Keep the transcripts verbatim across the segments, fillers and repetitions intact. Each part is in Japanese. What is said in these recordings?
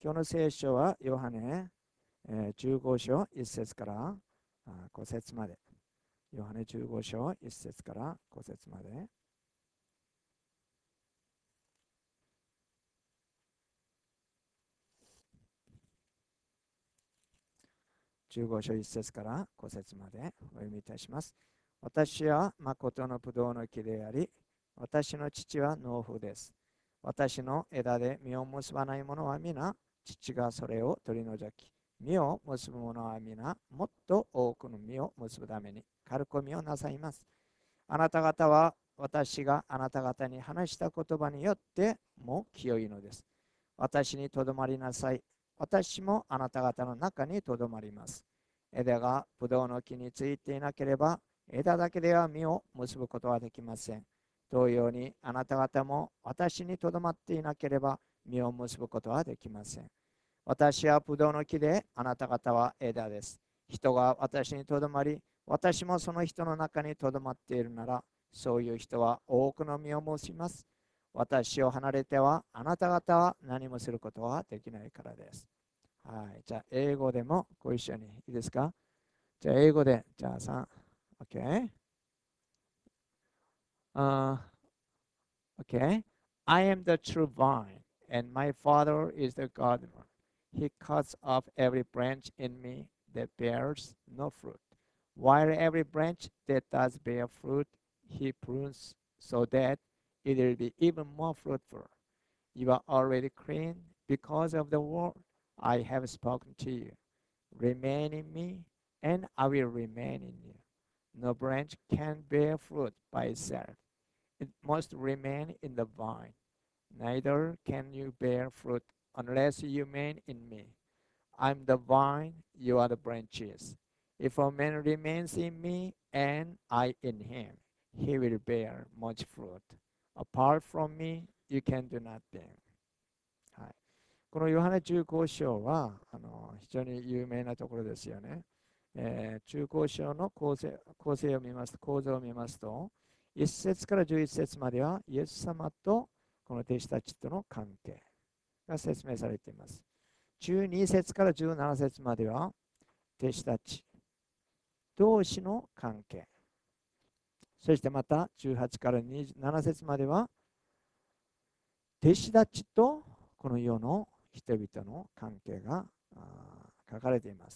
今日の聖書はヨハネじゅうご章いっ節からご節まで。ヨハネじゅうご章いっ節からご節まで。じゅうご章いっ節からご節までお読みいたします。私は誠のブドウの木であり、私の父は農夫です。私の枝で実を結ばない者は皆、父がそれを取り除き、実を結ぶ者は皆、もっと多くの実を結ぶために、刈り込みをなさいます。あなた方は私があなた方に話した言葉によっても清いのです。私にとどまりなさい。私もあなた方の中にとどまります。枝がブドウの木についていなければ、枝だけでは実を結ぶことはできません。同様にあなた方も私にとどまっていなければ、実を結ぶことはできません。私はブドウの木で、あなた方は枝です。人が私にとどまり、私もその人の中にとどまっているなら、そういう人は多くの実を結びます。私を離れては、あなた方は何もすることはできないからです。はい。じゃあ、英語でもご一緒に。いいですか？じゃあ、英語で。じゃあ、さん。OK? Uh, okay. I am the true vine, and my Father is the gardener. He cuts off every branch in me that bears no fruit, while every branch that does bear fruit, he prunes so that it will be even more fruitful. You are already clean because of the word I have spoken to you. Remain in me, and I will remain in you. No branch can bear fruit by itself. It must remain in the vine. Neither can you bear fruit unless you remain in me. I'm the vine, you are the branches. If a man remains in me and I in him, he will bear much fruit. Apart from me, you can do nothing. はい、このヨハネ中高章はあの非常に有名なところですよね。えー中高章の構成構成を見ますと、構造を見ますと、いっ節からじゅういち節まではイエス様とこの弟子たちとの関係が説明されています。じゅうに節からじゅうなな節までは弟子たち同士の関係。そしてまたじゅうはちからにじゅうなな節までは弟子たちとこの世の人々の関係が書かれています。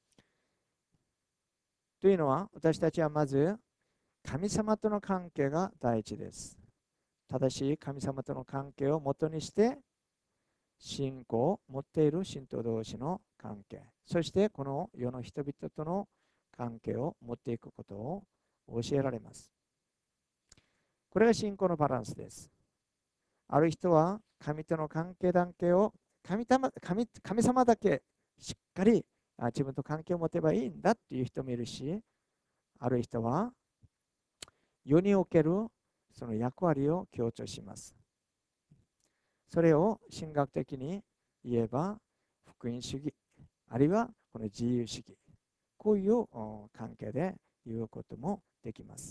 というのは、私たちはまず神様との関係が第一です。正しい神様との関係をもとにして信仰を持っている信徒同士の関係、そしてこの世の人々との関係を持っていくことを教えられます。これが信仰のバランスです。ある人は神との関係関係を 神, 神, 神様だけしっかり自分と関係を持てばいいんだっていう人もいるし、ある人は世におけるその役割を強調します。それを神学的に言えば福音主義、あるいはこの自由主義、こういう関係で言うこともできます。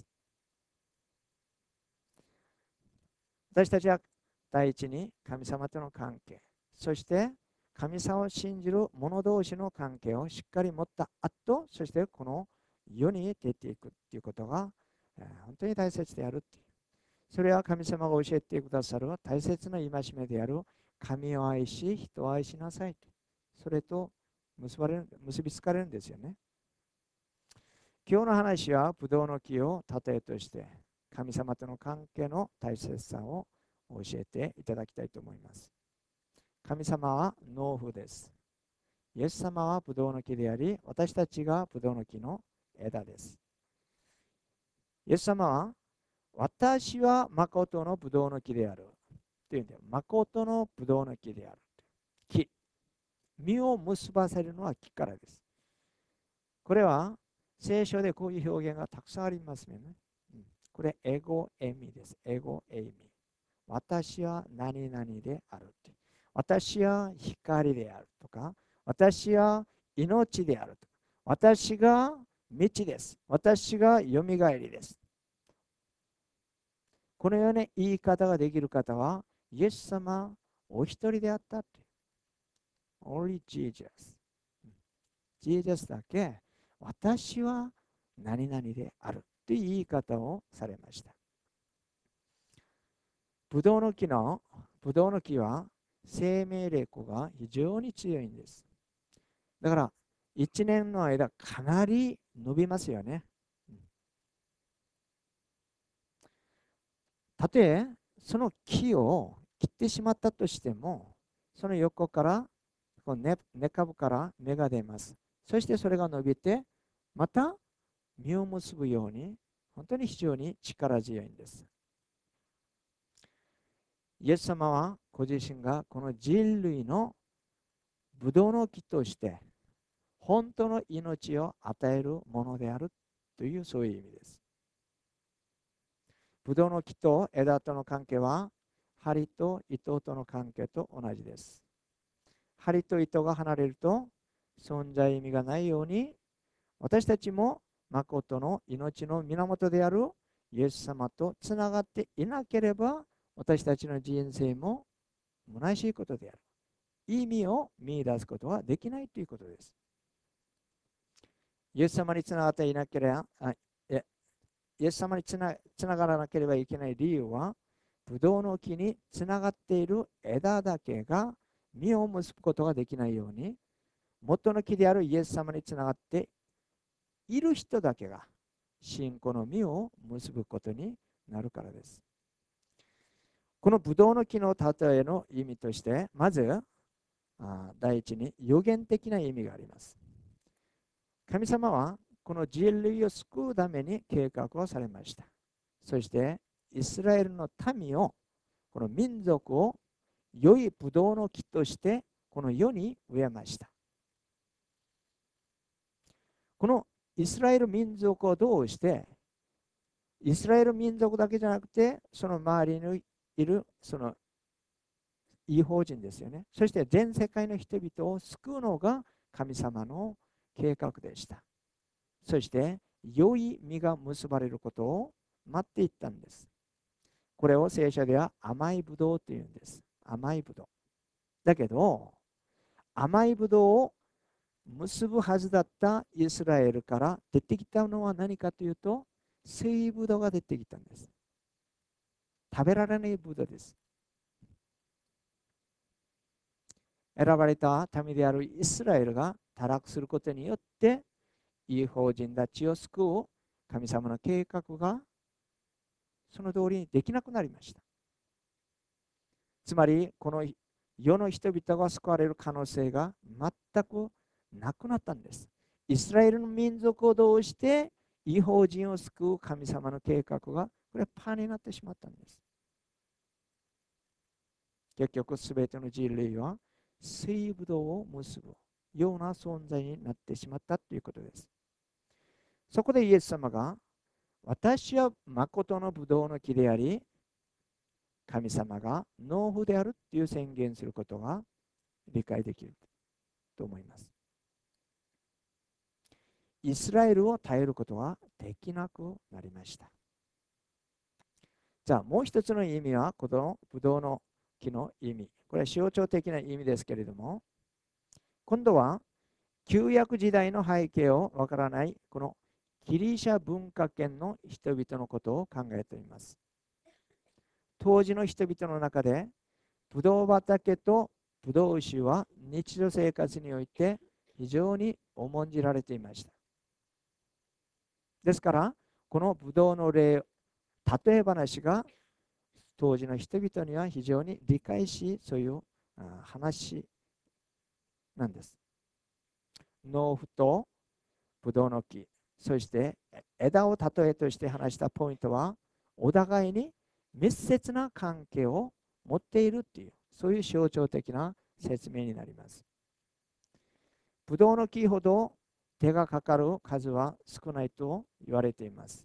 私たちは第一に神様との関係、そして神様を信じる者同士の関係をしっかり持った後、そしてこの世に出ていくということが本当に大切であるっていう。それは神様が教えてくださる大切な戒めである神を愛し人を愛しなさいと、それと結ばれる結びつかれるんですよね。今日の話はブドウの木を例えとして神様との関係の大切さを教えていただきたいと思います。神様は農夫です。イエス様はブドウの木であり、私たちがブドウの木の枝です。イエス様は私は誠のブドウの木であるというんで、誠のブドウの木である。木。実を結ばせるのは木からです。これは聖書でこういう表現がたくさんありますね。うん、これ、エゴエミです。エゴエミ。私は何々であるって。私は光であるとか、私は命であるとか、私が道です。私がよみがえりです。このような言い方ができる方は、イエス様お一人であったって。 Only Jesus。ジーザスだけ、私は何々であるという言い方をされました。ブドウの木の、ブドウの木は生命力が非常に強いんです。だから、いちねんの間、かなり伸びますよね。たとえ、その木を切ってしまったとしても、その横から、この根根株から芽が出ます。そしてそれが伸びて、また実を結ぶように、本当に非常に力強いんです。イエス様はご自身がこの人類のブドウの木として本当の命を与えるものであるというそういう意味です。ブドウの木と枝との関係は針と糸との関係と同じです。針と糸が離れると存在意味がないように、私たちも誠の命の源であるイエス様とつながっていなければ、私たちの人生も虚しいことである。意味を見出すことはできないということです。イエス様につながっていなければ、あイエス様につな、つながらなければいけない理由は、ブドウの木につながっている枝だけが実を結ぶことができないように、元の木であるイエス様につながっている人だけが信仰の実を結ぶことになるからです。このブドウの木の例えの意味として、まず第一に予言的な意味があります。神様はこの人類を救うために計画をされました。そしてイスラエルの民を、この民族を良いブドウの木としてこの世に植えました。このイスラエル民族をどうして、イスラエル民族だけじゃなくて、その周りにいるその異邦人ですよね。そして全世界の人々を救うのが神様の計画でした。そして良い実が結ばれることを待っていったんです。これを聖書では甘いブドウというんです。甘いブドウ。だけど、甘いブドウを結ぶはずだったイスラエルから出てきたのは何かというと、水ブドウが出てきたんです。食べられないブドウです。選ばれた民であるイスラエルが堕落することによって、異邦人たちを救う神様の計画がその通りにできなくなりました。つまり、この世の人々が救われる可能性が全くなくなったんです。イスラエルの民族を通して異邦人を救う神様の計画がこれはパーになってしまったんです。結局、すべての人類は水ぶどうを結ぶような存在になってしまったということです。そこでイエス様が、私は誠のブドウの木であり、神様が農夫であるという宣言することが理解できると思います。イスラエルを耐えることはできなくなりました。じゃあもう一つの意味は、このブドウの木の意味。これは象徴的な意味ですけれども、今度は旧約時代の背景をわからないこのギリシャ文化圏の人々のことを考えています。当時の人々の中でブドウ畑とブドウ酒は日常生活において非常に重んじられていました。ですからこのブドウの例、例え話が当時の人々には非常に理解し、そういう話なんです。農夫とブドウの木、そして枝を例えとして話したポイントは、お互いに密接な関係を持っているっていう、そういう象徴的な説明になります。ブドウの木ほど手がかかる数は少ないと言われています。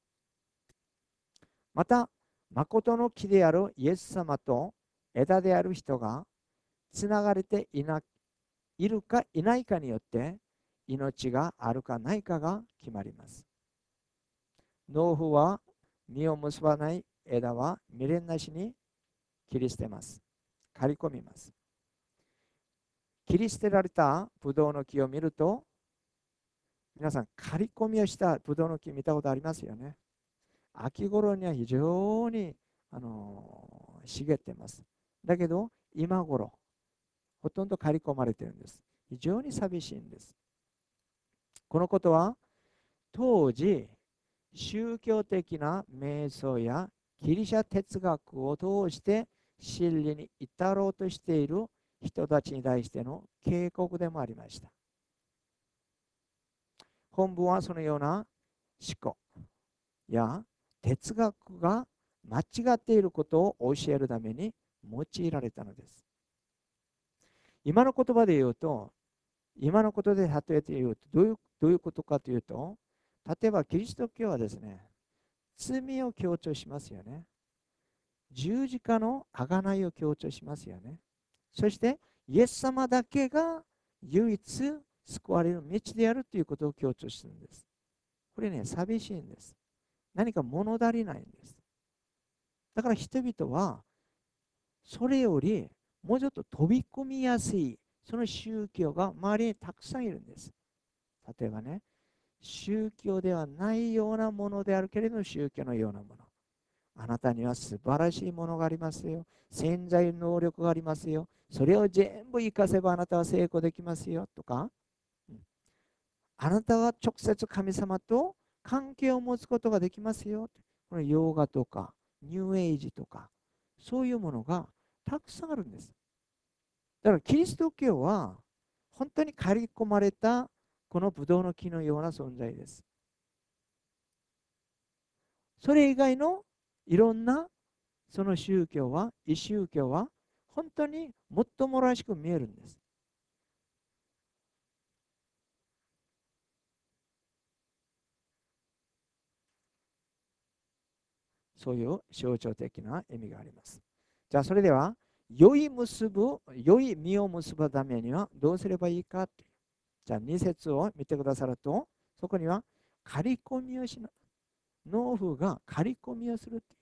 また、誠の木であるイエス様と枝である人がつながれていないるかいないかによって命があるかないかが決まります。農夫は実を結ばない枝は未練なしに切り捨てます。刈り込みます。 切り捨てられたブドウの木を見ると、皆さん、刈り込みをしたブドウの木見たことありますよね。秋頃には非常にあの茂っています。だけど、今頃、ほとんど刈り込まれているんです。非常に寂しいんです。このことは、当時、宗教的な瞑想やギリシャ哲学を通して真理に至ろうとしている人たちに対しての警告でもありました。本文はそのような思考や哲学が間違っていることを教えるために用いられたのです。今の言葉で言うと、今のことで例えて言うとどういう、どういうことかというと、例えばキリスト教はですね、罪を強調しますよね。十字架の贖いを強調しますよね。そして、イエス様だけが唯一救われる道であるということを強調するんです。これね、寂しいんです。何か物足りないんです。だから人々は、それよりもうちょっと飛び込みやすい、その宗教が周りにたくさんいるんです。例えばね、宗教ではないようなものであるけれども、宗教のようなもの。あなたには素晴らしいものがありますよ。潜在能力がありますよ。それを全部活かせばあなたは成功できますよ。とか、うん、あなたは直接神様と関係を持つことができますよ。このヨガとか、ニューエイジとか、そういうものがたくさんあるんです。だからキリスト教は本当に刈り込まれたこのブドウの木のような存在です。それ以外のいろんなその宗教は、異宗教は本当にもっともらしく見えるんです。そういう象徴的な意味があります。じゃあそれでは、良い結ぶ、良い実を結ぶためにはどうすればいいか。じゃあに節を見てくださると、そこには刈り込みをしな、農夫が刈り込みをするっていう。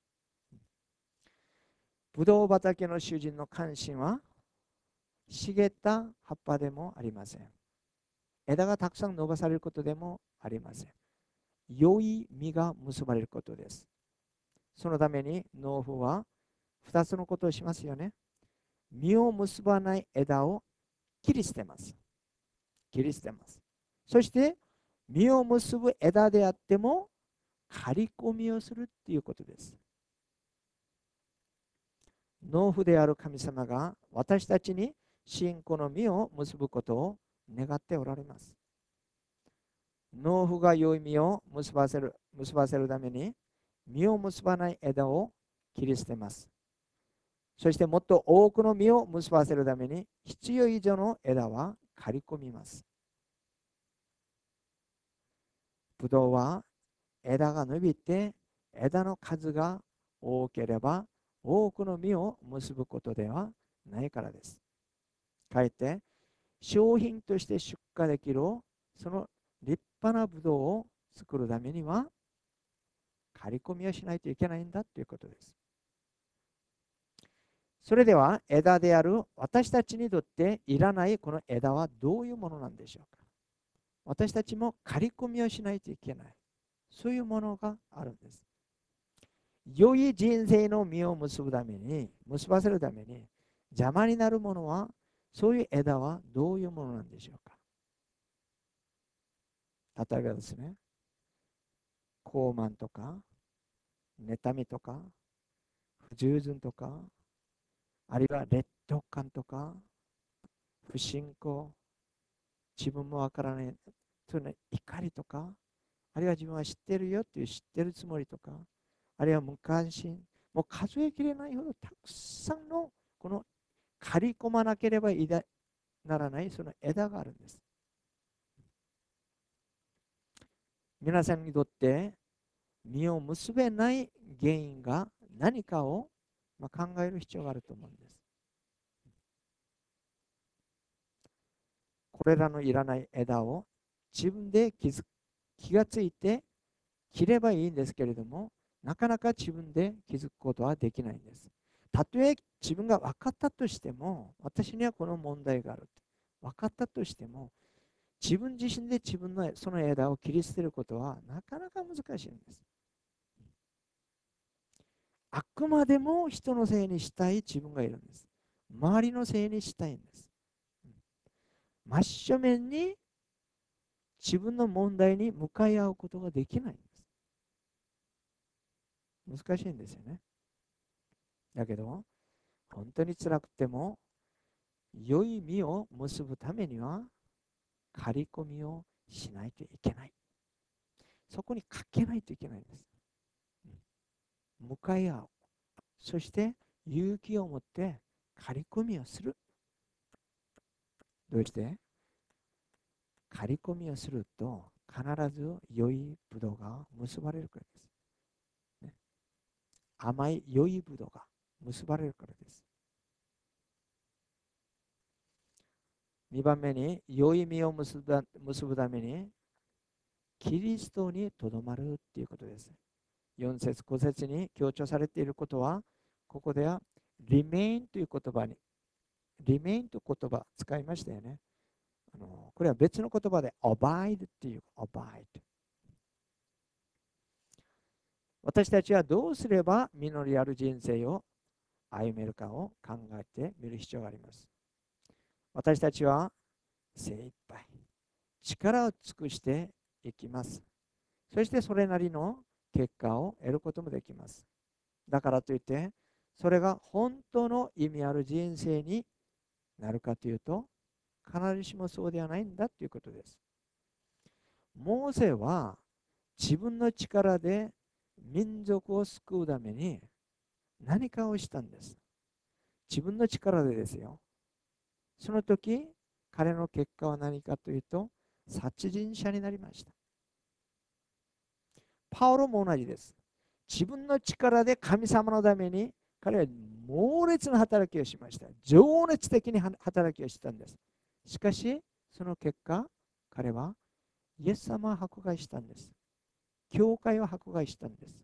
ブドウ畑の主人の関心は茂った葉っぱでもありません。枝がたくさん伸ばされることでもありません。良い実が結ばれることです。そのために農夫はふたつのことをしますよね。実を結ばない枝を切り捨てます。切り捨てます。そして実を結ぶ枝であっても刈り込みをするっていうことです。農夫である神様が私たちに信仰の実を結ぶことを願っておられます。農夫が良い実を結ばせる結ばせるために実を結ばない枝を切り捨てます。そしてもっと多くの実を結ばせるために必要以上の枝は刈り込みます。ブドウは枝が伸びて枝の数が多ければ多くの実を結ぶことではないからです。かえって商品として出荷できるその立派なブドウを作るためには刈り込みをしないといけないんだということです。それでは枝である私たちにとっていらないこの枝はどういうものなんでしょうか。私たちも刈り込みをしないといけない。そういうものがあるんです。良い人生の実を結ぶために、結ばせるために邪魔になるものは、そういう枝はどういうものなんでしょうか。例えばですね、高慢とか、妬みとか、不従順とか、あるいは劣等感とか、不信仰、自分もわからないという、ね、怒りとか、あるいは自分は知ってるよっていう知ってるつもりとか、あるいは無関心、もう数えきれないほどたくさんのこの刈り込まなければいならないその枝があるんです。皆さんにとって実を結べない原因が何かをまあ考える必要があると思うんです。これらのいらない枝を自分で気づ気がついて切ればいいんですけれども、なかなか自分で気づくことはできないんです。 たとえ自分が分かったとしても、私にはこの問題がある。分かったとしても、自分自身で自分のその枝を切り捨てることはなかなか難しいんです。あくまでも人のせいにしたい自分がいるんです。周りのせいにしたいんです。真正面に自分の問題に向かい合うことができないんです。難しいんですよね。だけど、本当に辛くても、良い実を結ぶためには、刈り込みをしないといけない。そこにかけないといけないんです。向かい合う。そして、勇気を持って刈り込みをする。どうして刈り込みをすると、必ず良いブドウが結ばれるからです。ね、甘い良いブドウが結ばれるからです。にばんめに、良い実を結ぶ結ぶために、キリストにとどまるっていうことです。よん節、ご節に強調されていることは、ここでは remain という言葉に、remain という言葉使いましたよね。あのこれは別の言葉で abide っていう abide。私たちはどうすれば実りある人生を歩めるかを考えてみる必要があります。私たちは精一杯力を尽くしていきます。そしてそれなりの結果を得ることもできます。だからといって、それが本当の意味ある人生になるかというと、必ずしもそうではないんだということです。モーセは自分の力で民族を救うために何かをしたんです。自分の力でですよ。その時、彼の結果は何かというと、殺人者になりました。パウロも同じです。自分の力で神様のために彼は猛烈な働きをしました。情熱的に働きをしたんです。しかし、その結果、彼はイエス様を迫害したんです。教会を迫害したんです。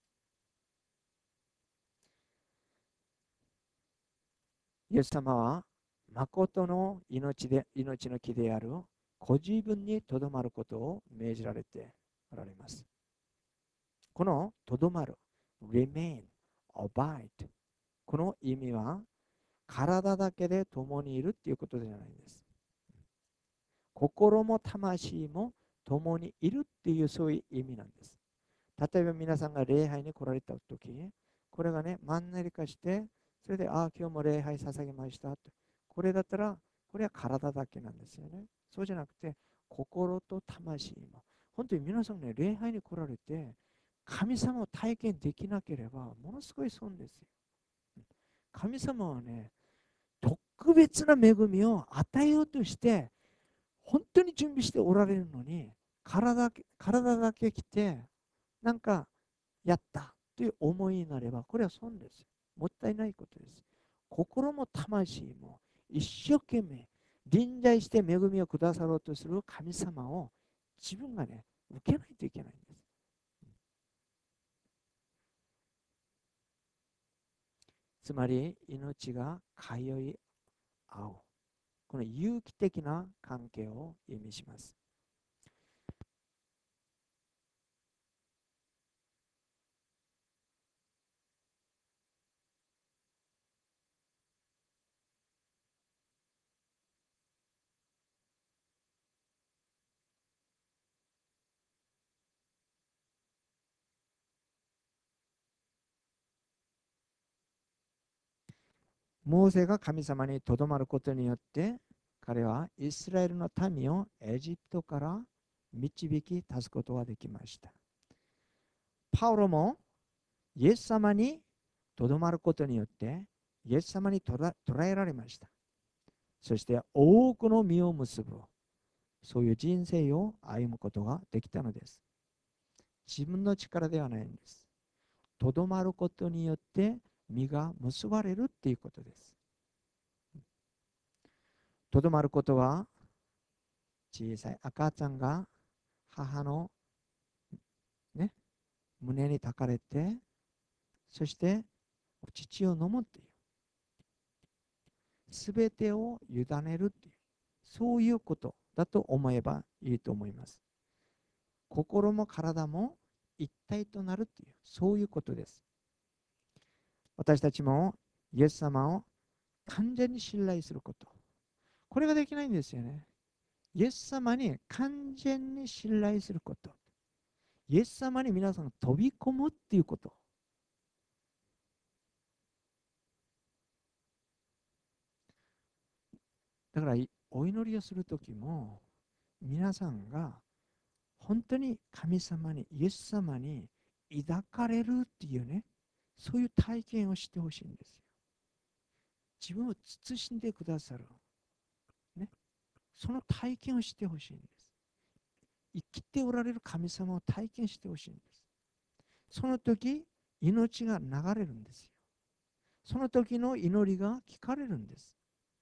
イエス様は誠の命で命の木であるご自分にとどまることを命じられておられます。このとどまる、remain、abide、この意味は体だけで共にいるっていうことじゃないんです。心も魂も共にいるっていうそういう意味なんです。例えば皆さんが礼拝に来られた時、これがね、マンネリ化して、それで、ああ、今日も礼拝捧げましたって。これだったら、これは体だけなんですよね。そうじゃなくて、心と魂も。本当に皆さんね、礼拝に来られて、神様を体験できなければ、ものすごい損ですよ。神様はね、特別な恵みを与えようとして、本当に準備しておられるのに、体体だけ来て、なんかやったという思いになれば、これは損です。もったいないことです。心も魂も一生懸命臨在して恵みをくださろうとする神様を自分がね、受けないといけないんです。つまり、命が通い合う。この有機的な関係を意味します。モーセが神様にとどまることによって、彼はイスラエルの民をエジプトから導き出すことができました。パウロもイエス様にとどまることによって、イエス様に捉えられました。そして多くの実を結ぶ、そういう人生を歩むことができたのです。自分の力ではないんです。とどまることによって実が結ばれるっていうことです。とどまることは、小さい赤ちゃんが母の、ね、胸に抱かれて、そしてお乳を飲むっていう、 すべてを委ねるっていう、そういうことだと思えばいいと思います。心も体も一体となるっていう、そういうことです。私たちもイエス様を完全に信頼すること。これができないんですよね。イエス様に完全に信頼すること。イエス様に皆さんが飛び込むっていうこと。だからお祈りをするときも皆さんが本当に神様に、イエス様に抱かれるっていうね、そういう体験をしてほしいんですよ。自分を慎んでくださる。ね。その体験をしてほしいんです。生きておられる神様を体験してほしいんです。その時、命が流れるんですよ。その時の祈りが聞かれるんです。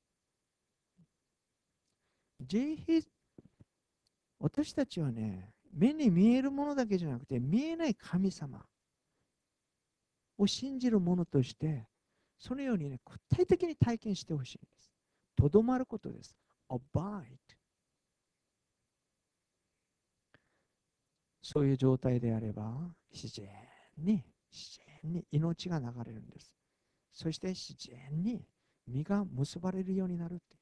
ぜひ、私たちはね、目に見えるものだけじゃなくて、見えない神様を信じるものとして、そのようにね、具体的に体験してほしいんです。とどまることです。abide。そういう状態であれば、自然に、自然に命が流れるんです。そして自然に実が結ばれるようになるっていう。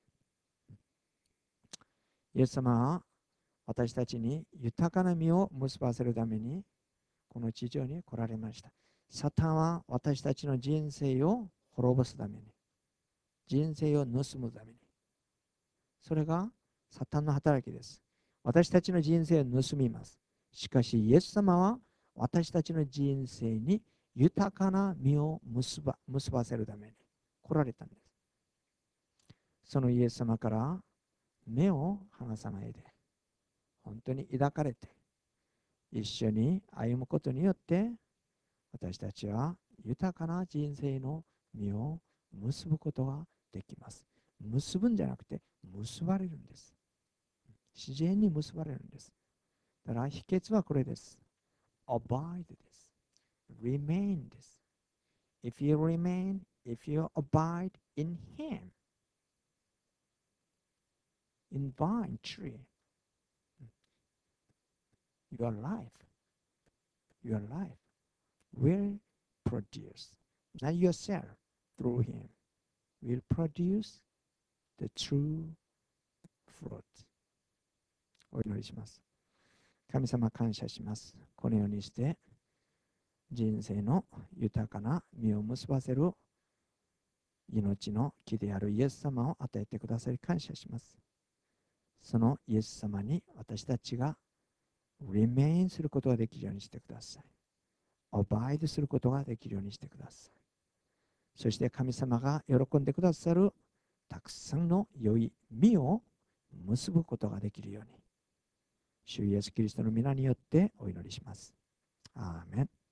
イエス様は私たちに豊かな実を結ばせるために、この地上に来られました。サタンは私たちの人生を滅ぼすために、人生を盗むために、それがサタンの働きです。私たちの人生を盗みます。しかし、イエス様は私たちの人生に豊かな実を結ば結ばせるために来られたんです。そのイエス様から目を離さないで、本当に抱かれて、一緒に歩むことによって、私たちは豊かな人生の実を結ぶことができます。結ぶんじゃなくて、結ばれるんです。自然に結ばれるんです。だから秘訣はこれです。abide です。remain です。If you remain, if you abide in Him, in vine tree, your life, your life will produce, not yourself, through Him, will produce the true fruit. お祈りします。神様感謝します。このようにして人生の豊かな実を結ばせる命の木であるイエス様を与えてくださり感謝します。そのイエス様に私たちが remain することができるようにしてください。abide することができるようにしてください。そして神様が喜んでくださるたくさんの良い実を結ぶことができるように、主イエスキリストの皆によってお祈りします。アーメン。